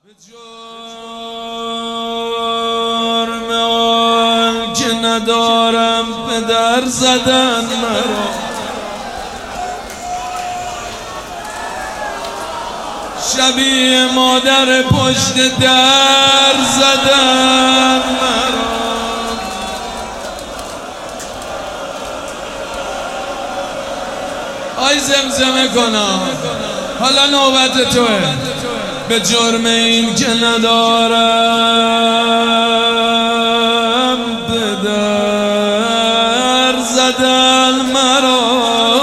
به جرم آن که ندارم پدر زدن مرا، شبیه مادر پشت در زدن مرا. آی زمزمه کنم حالا نوبت توه. به جرم این که ندارم پدر زدن مرا،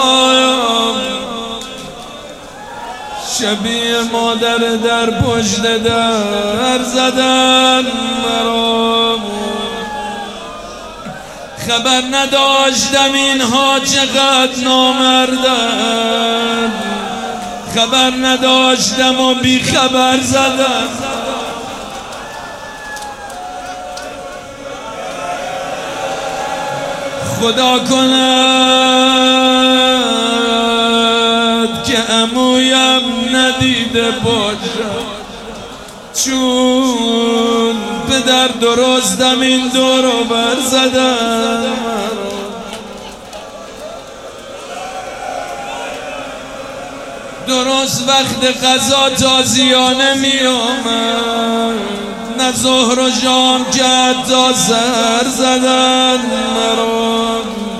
شبیه مادر در پشت در زدن مرا. خبر نداشتم اینها چقدر نامردن، خبر نداشتم و بی خبر زدم. خدا کند که عمویم ندیده باشد، چون پدر درستم این دور و بر زدم. درست وقت غذا تازیانه می آمد، نه ظهر و شام که تا سر زدن مرا.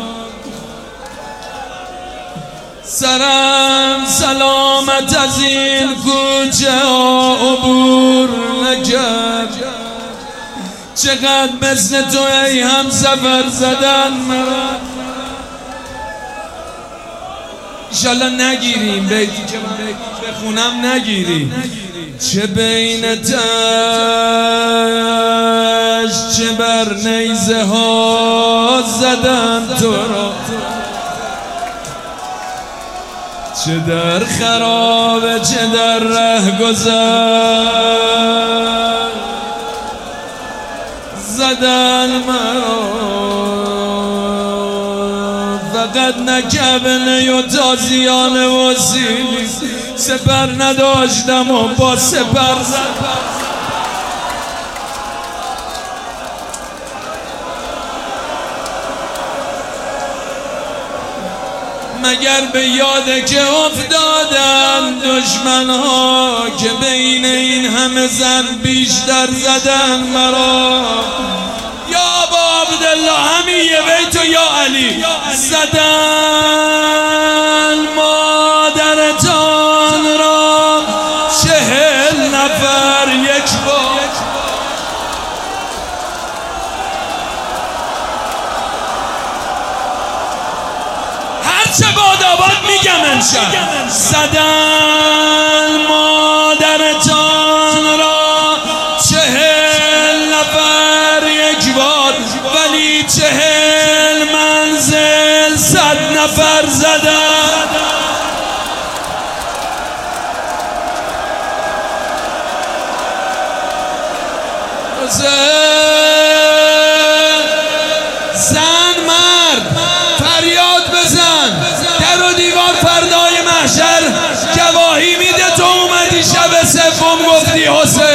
سرم سلامت از این کوچه ها عبور نکرد، چقدر مثل تو ای هم سفر زدن مرا. انشالله نگیریم بیتی که من بخونم نگیری. چه بین تشت چه بر نیزه ها زدن تو را، چه در خرابه چه در رهگذر زدن مرا. فقط نکبنه و تازیانه و سیلی، سپر نداشتم و با سپر زدم. مگر به یاده که افتادن دشمن ها که بین این همه زن بیشتر زدن مرا. یا ابا عبدالله همین یه بیتو یا علی زدن مادرتان را 40 نفر یک بار. هرچه باد آباد میگم امشب. زدن مادرتان را 40 نفر یک بار، ولی 40 منزل 100 نفر زدن. زن مرد فریاد بزن، در و دیوار فردای محشر گواهی میده تو اومدی شب سوم گفتی حسین.